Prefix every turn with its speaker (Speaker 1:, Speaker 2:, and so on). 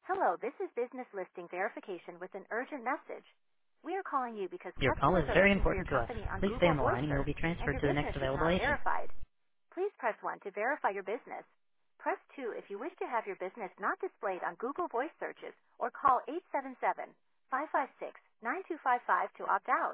Speaker 1: Hello, this is business listing verification with an urgent message. We are calling you because
Speaker 2: Your call is
Speaker 1: customers are
Speaker 2: very
Speaker 1: looking for your
Speaker 2: important to us.
Speaker 1: company on
Speaker 2: Please stay
Speaker 1: Google
Speaker 2: on the
Speaker 1: Voice
Speaker 2: line and you will
Speaker 1: Search,
Speaker 2: be
Speaker 1: and
Speaker 2: transferred
Speaker 1: your
Speaker 2: to the next
Speaker 1: business is
Speaker 2: available
Speaker 1: not
Speaker 2: agent.
Speaker 1: verified. Please press 1 to verify your business. Press 2 if you wish to have your business not displayed on Google Voice Searches, or call 877-556-9255 to opt out.